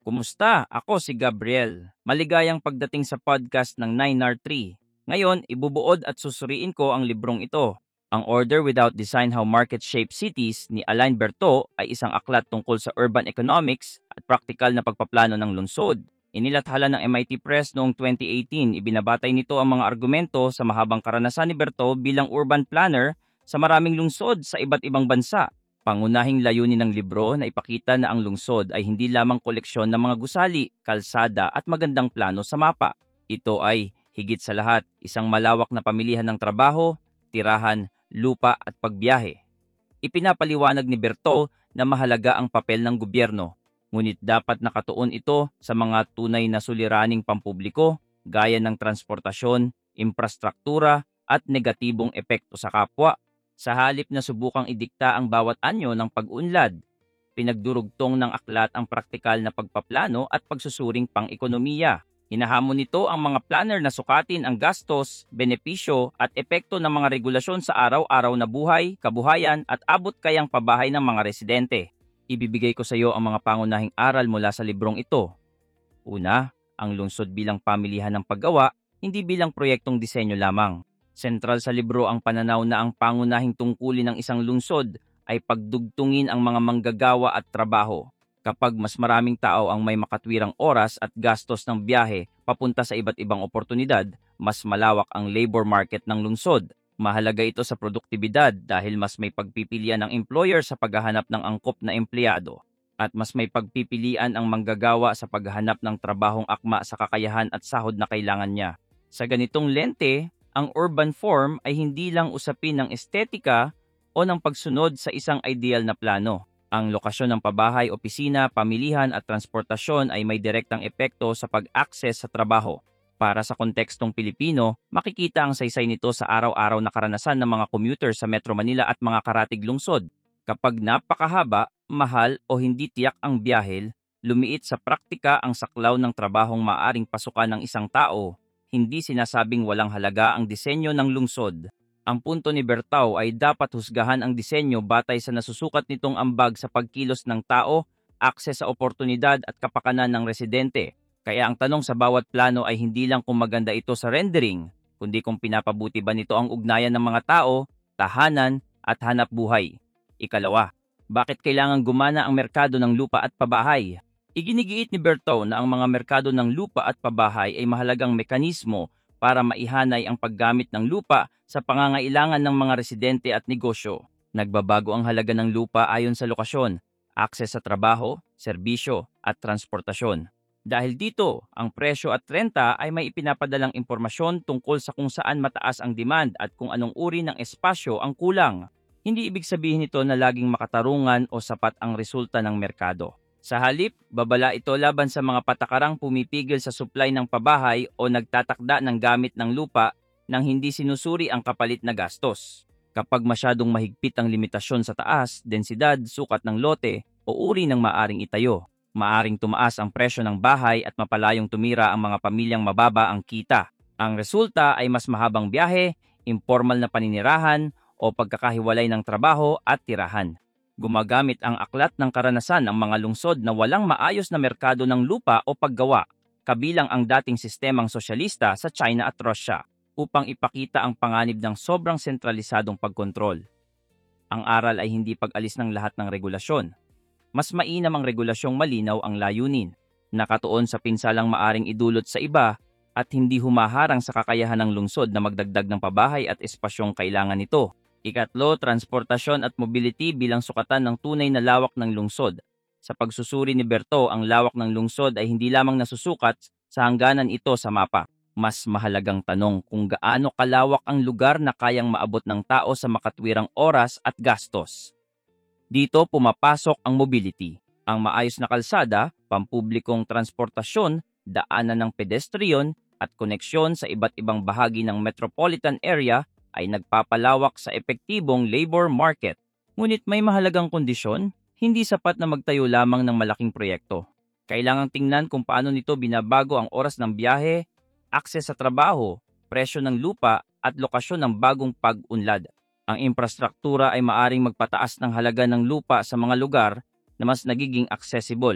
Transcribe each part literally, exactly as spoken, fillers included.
Kumusta? Ako si Gabriel. Maligayang pagdating sa podcast ng nine R three. Ngayon, ibubuod at susuriin ko ang librong ito. Ang Order Without Design How Markets Shape Cities ni Alain Berto ay isang aklat tungkol sa urban economics at praktikal na pagpaplano ng lungsod. Inilathala ng M I T Press noong twenty eighteen, ibinabatay nito ang mga argumento sa mahabang karanasan ni Berto bilang urban planner sa maraming lungsod sa iba't ibang bansa. Pangunahing layunin ng libro na ipakita na ang lungsod ay hindi lamang koleksyon ng mga gusali, kalsada at magandang plano sa mapa. Ito ay, higit sa lahat, isang malawak na pamilihan ng trabaho, tirahan, lupa at pagbiyahe. Ipinapaliwanag ni Berto na mahalaga ang papel ng gobyerno, ngunit dapat nakatuon ito sa mga tunay na suliraning pampubliko gaya ng transportasyon, infrastruktura at negatibong epekto sa kapwa. Sa halip na subukang idikta ang bawat anyo ng pag-unlad, pinagdurugtong ng aklat ang praktikal na pagpaplano at pagsusuring pang-ekonomiya. Hinahamon nito ang mga planner na sukatin ang gastos, benepisyo at epekto ng mga regulasyon sa araw-araw na buhay, kabuhayan at abot kayang pabahay ng mga residente. Ibibigay ko sa iyo ang mga pangunahing aral mula sa librong ito. Una, ang lungsod bilang pamilihan ng paggawa, hindi bilang proyektong disenyo lamang. Sentral sa libro ang pananaw na ang pangunahing tungkulin ng isang lungsod ay pagdugtungin ang mga manggagawa at trabaho. Kapag mas maraming tao ang may makatwirang oras at gastos ng biyahe papunta sa iba't ibang oportunidad, mas malawak ang labor market ng lungsod. Mahalaga ito sa produktibidad dahil mas may pagpipilian ng employer sa paghahanap ng angkop na empleyado at mas may pagpipilian ang manggagawa sa paghahanap ng trabahong akma sa kakayahan at sahod na kailangan niya. Sa ganitong lente, ang urban form ay hindi lang usapin ng estetika o ng pagsunod sa isang ideal na plano. Ang lokasyon ng pabahay, opisina, pamilihan at transportasyon ay may direktang epekto sa pag-access sa trabaho. Para sa kontekstong Pilipino, makikita ang saysay nito sa araw-araw na karanasan ng mga commuter sa Metro Manila at mga karatig lungsod. Kapag napakahaba, mahal o hindi tiyak ang biyahel, lumiit sa praktika ang saklaw ng trabahong maaring pasukan ng isang tao. Hindi sinasabing walang halaga ang disenyo ng lungsod. Ang punto ni Bertao ay dapat husgahan ang disenyo batay sa nasusukat nitong ambag sa pagkilos ng tao, akses sa oportunidad at kapakanan ng residente. Kaya ang tanong sa bawat plano ay hindi lang kung maganda ito sa rendering, kundi kung pinapabuti ba nito ang ugnayan ng mga tao, tahanan at hanap buhay. Ikalawa, bakit kailangan gumana ang merkado ng lupa at pabahay? Iginigiit ni Berto na ang mga merkado ng lupa at pabahay ay mahalagang mekanismo para maihanay ang paggamit ng lupa sa pangangailangan ng mga residente at negosyo. Nagbabago ang halaga ng lupa ayon sa lokasyon, akses sa trabaho, serbisyo at transportasyon. Dahil dito, ang presyo at renta ay may ipinapadalang impormasyon tungkol sa kung saan mataas ang demand at kung anong uri ng espasyo ang kulang. Hindi ibig sabihin nito na laging makatarungan o sapat ang resulta ng merkado. Sa halip, babala ito laban sa mga patakarang pumipigil sa supply ng pabahay o nagtatakda ng gamit ng lupa nang hindi sinusuri ang kapalit na gastos. Kapag masyadong mahigpit ang limitasyon sa taas, densidad, sukat ng lote o uri ng maaring itayo, maaring tumaas ang presyo ng bahay at mapalayong tumira ang mga pamilyang mababa ang kita. Ang resulta ay mas mahabang biyahe, informal na paninirahan o pagkakahiwalay ng trabaho at tirahan. Gumagamit ang aklat ng karanasan ng mga lungsod na walang maayos na merkado ng lupa o paggawa, kabilang ang dating sistemang sosyalista sa China at Russia, upang ipakita ang panganib ng sobrang sentralisadong pagkontrol. Ang aral ay hindi pag-alis ng lahat ng regulasyon. Mas mainam ang regulasyong malinaw ang layunin, nakatuon sa pinsalang maaring idulot sa iba at hindi humaharang sa kakayahan ng lungsod na magdagdag ng pabahay at espasyong kailangan nito. Ikatlo, transportasyon at mobility bilang sukatan ng tunay na lawak ng lungsod. Sa pagsusuri ni Berto, ang lawak ng lungsod ay hindi lamang nasusukat sa hangganan ito sa mapa. Mas mahalagang tanong kung gaano kalawak ang lugar na kayang maabot ng tao sa makatwirang oras at gastos. Dito pumapasok ang mobility. Ang maayos na kalsada, pampublikong transportasyon, daanan ng pedestrian at koneksyon sa iba't ibang bahagi ng metropolitan area ay nagpapalawak sa epektibong labor market. Ngunit may mahalagang kondisyon, hindi sapat na magtayo lamang ng malaking proyekto. Kailangang tingnan kung paano nito binabago ang oras ng biyahe, akses sa trabaho, presyo ng lupa at lokasyon ng bagong pag-unlad. Ang infrastruktura ay maaring magpataas ng halaga ng lupa sa mga lugar na mas nagiging accessible.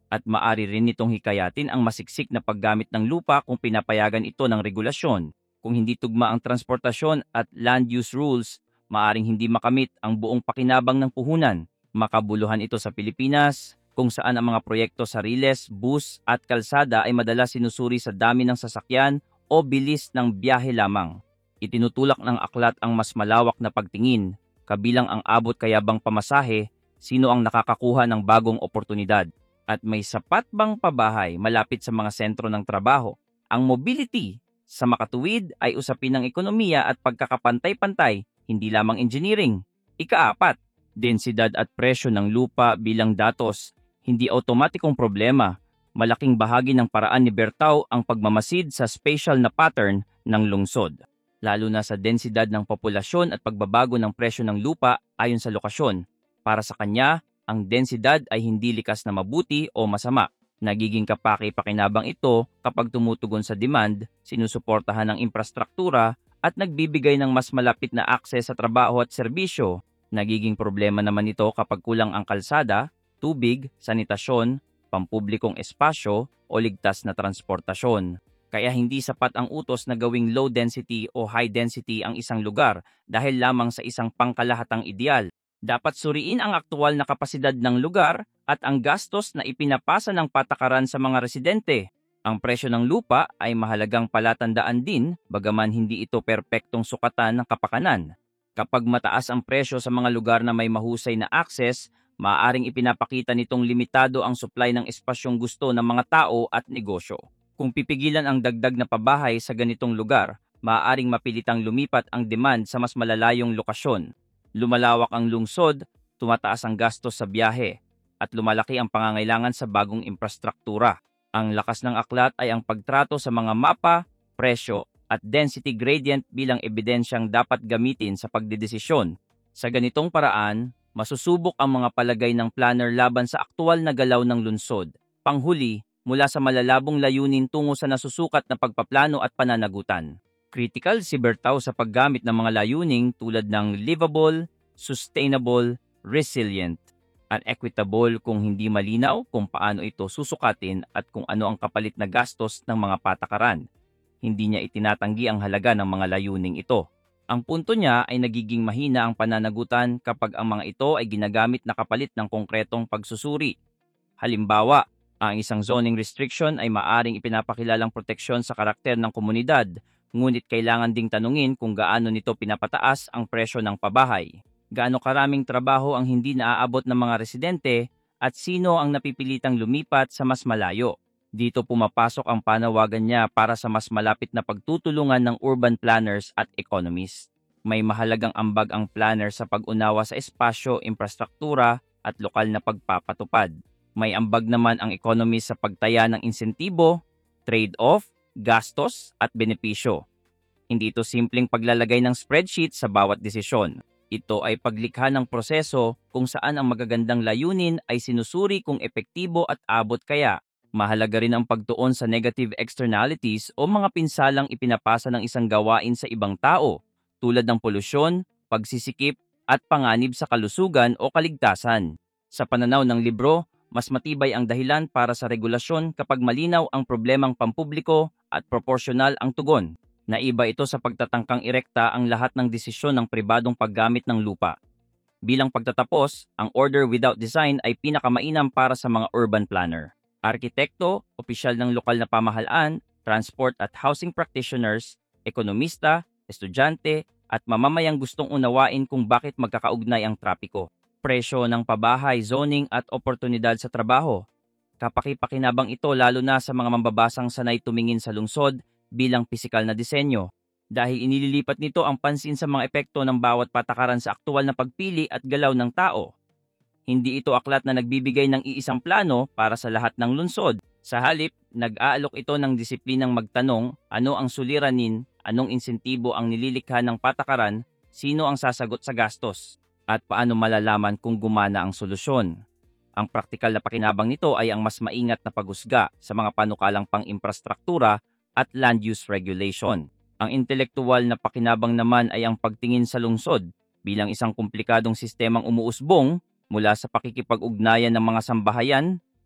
At maari rin nitong hikayatin ang masiksik na paggamit ng lupa kung pinapayagan ito ng regulasyon. Kung hindi tugma ang transportasyon at land use rules, maaring hindi makamit ang buong pakinabang ng puhunan. Makabuluhan ito sa Pilipinas, kung saan ang mga proyekto sa riles, bus at kalsada ay madalas sinusuri sa dami ng sasakyan o bilis ng biyahe lamang. Itinutulak ng aklat ang mas malawak na pagtingin, kabilang ang abot kayabang pamasahe, sino ang nakakakuha ng bagong oportunidad, at may sapat bang pabahay malapit sa mga sentro ng trabaho. Ang mobility sa makatuwid ay usapin ng ekonomiya at pagkakapantay-pantay, hindi lamang engineering. Ikaapat, densidad at presyo ng lupa bilang datos, hindi automatikong problema. Malaking bahagi ng paraan ni Bertao ang pagmamasid sa spatial na pattern ng lungsod, lalo na sa densidad ng populasyon at pagbabago ng presyo ng lupa ayon sa lokasyon. Para sa kanya, ang densidad ay hindi likas na mabuti o masama. Nagiging kapaki-pakinabang ito kapag tumutugon sa demand, sinusuportahan ng infrastruktura at nagbibigay ng mas malapit na akses sa trabaho at serbisyo. Nagiging problema naman ito kapag kulang ang kalsada, tubig, sanitasyon, pampublikong espasyo o ligtas na transportasyon. Kaya hindi sapat ang utos na gawing low density o high density ang isang lugar dahil lamang sa isang pangkalahatang ideal. Dapat suriin ang aktual na kapasidad ng lugar at ang gastos na ipinapasa ng patakaran sa mga residente. Ang presyo ng lupa ay mahalagang palatandaan din, bagaman hindi ito perpektong sukatan ng kapakanan. Kapag mataas ang presyo sa mga lugar na may mahusay na access, maaaring ipinapakita nitong limitado ang supply ng espasyong gusto ng mga tao at negosyo. Kung pipigilan ang dagdag na pabahay sa ganitong lugar, maaaring mapilitang lumipat ang demand sa mas malalayong lokasyon. Lumalawak ang lungsod, tumataas ang gastos sa biyahe, at lumalaki ang pangangailangan sa bagong infrastruktura. Ang lakas ng aklat ay ang pagtrato sa mga mapa, presyo, at density gradient bilang ebidensyang dapat gamitin sa pagdedesisyon. Sa ganitong paraan, masusubok ang mga palagay ng planner laban sa aktual na galaw ng lungsod. Panghuli, mula sa malalabong layunin tungo sa nasusukat na pagpaplano at pananagutan. Critical si Bertao sa paggamit ng mga layuning tulad ng livable, sustainable, resilient, at equitable kung hindi malinaw kung paano ito susukatin at kung ano ang kapalit na gastos ng mga patakaran. Hindi niya itinatanggi ang halaga ng mga layuning ito. Ang punto niya ay nagiging mahina ang pananagutan kapag ang mga ito ay ginagamit na kapalit ng konkretong pagsusuri. Halimbawa, ang isang zoning restriction ay maaring ipinapakilalang proteksyon sa karakter ng komunidad, ngunit kailangan ding tanungin kung gaano nito pinapataas ang presyo ng pabahay. Gaano karaming trabaho ang hindi naaabot ng mga residente at sino ang napipilitang lumipat sa mas malayo. Dito pumapasok ang panawagan niya para sa mas malapit na pagtutulungan ng urban planners at economists. May mahalagang ambag ang planner sa pag-unawa sa espasyo, infrastruktura at lokal na pagpapatupad. May ambag naman ang economist sa pagtaya ng insentibo, trade-off, gastos at benepisyo. Hindi ito simpleng paglalagay ng spreadsheet sa bawat desisyon. Ito ay paglikha ng proseso kung saan ang magagandang layunin ay sinusuri kung epektibo at abot kaya. Mahalaga rin ang pagtuon sa negative externalities o mga pinsalang ipinapasa ng isang gawain sa ibang tao, tulad ng polusyon, pagsisikip, at panganib sa kalusugan o kaligtasan. Sa pananaw ng libro, mas matibay ang dahilan para sa regulasyon kapag malinaw ang problemang pampubliko at proporsyonal ang tugon. Naiba ito sa pagtatangkang irekta ang lahat ng desisyon ng pribadong paggamit ng lupa. Bilang pagtatapos, ang order without design ay pinakamainam para sa mga urban planner. Arkitekto, opisyal ng lokal na pamahalaan, transport at housing practitioners, ekonomista, estudyante, at mamamayang gustong unawain kung bakit magkakaugnay ang trapiko, presyo ng pabahay, zoning at oportunidad sa trabaho. Kapaki-pakinabang ito lalo na sa mga mambabasang sanay tumingin sa lungsod bilang pisikal na disenyo, dahil inililipat nito ang pansin sa mga epekto ng bawat patakaran sa aktual na pagpili at galaw ng tao. Hindi ito aklat na nagbibigay ng iisang plano para sa lahat ng lungsod. Sa halip, nag-aalok ito ng disiplinang magtanong ano ang suliranin, anong insentibo ang nililikha ng patakaran, sino ang sasagot sa gastos, at paano malalaman kung gumana ang solusyon. Ang praktikal na pakinabang nito ay ang mas maingat na paghusga sa mga panukalang pang-infrastruktura at land use regulation. Ang intelektual na pakinabang naman ay ang pagtingin sa lungsod bilang isang komplikadong sistemang umuusbong mula sa pakikipag-ugnayan ng mga sambahayan,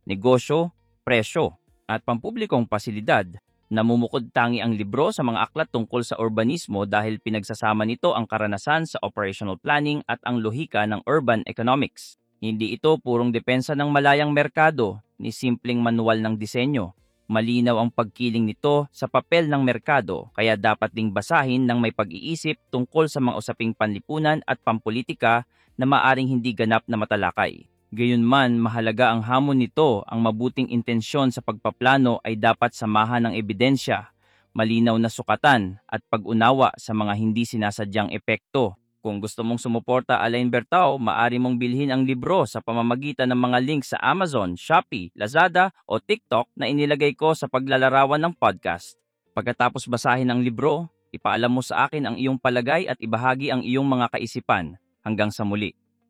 negosyo, presyo, at pampublikong pasilidad. Namumukod tangi ang libro sa mga aklat tungkol sa urbanismo dahil pinagsasama nito ang karanasan sa operational planning at ang lohika ng urban economics. Hindi ito purong depensa ng malayang merkado ni simpleng manual ng disenyo. Malinaw ang pagkiling nito sa papel ng merkado kaya dapat ding basahin ng may pag-iisip tungkol sa mga usaping panlipunan at pampolitika na maaring hindi ganap na matalakay. Gayunman, mahalaga ang hamon nito, ang mabuting intensyon sa pagpaplano ay dapat samahan ng ebidensya, malinaw na sukatan at pag-unawa sa mga hindi sinasadyang epekto. Kung gusto mong sumuporta Alain Bertao, maaari mong bilhin ang libro sa pamamagitan ng mga links sa Amazon, Shopee, Lazada o TikTok na inilagay ko sa paglalarawan ng podcast. Pagkatapos basahin ang libro, ipaalam mo sa akin ang iyong palagay at ibahagi ang iyong mga kaisipan. Hanggang sa muli.